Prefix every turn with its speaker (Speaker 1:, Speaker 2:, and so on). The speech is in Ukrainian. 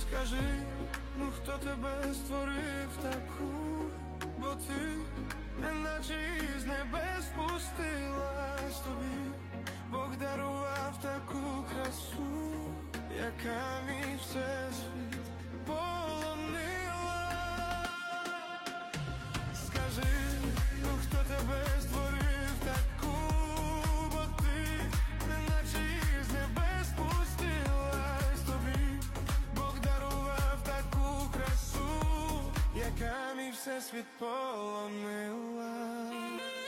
Speaker 1: Скажи, ну хто тебе створив таку, бо ти неначе із небес спустилась, тобі Бог дарував таку красу, яка мій всесвіт полонила. Скажи, ну хто тебе створив таку, бо ти неначе із небес спустилась, тобі Бог дарував таку красу, яка мій всесвіт полонила.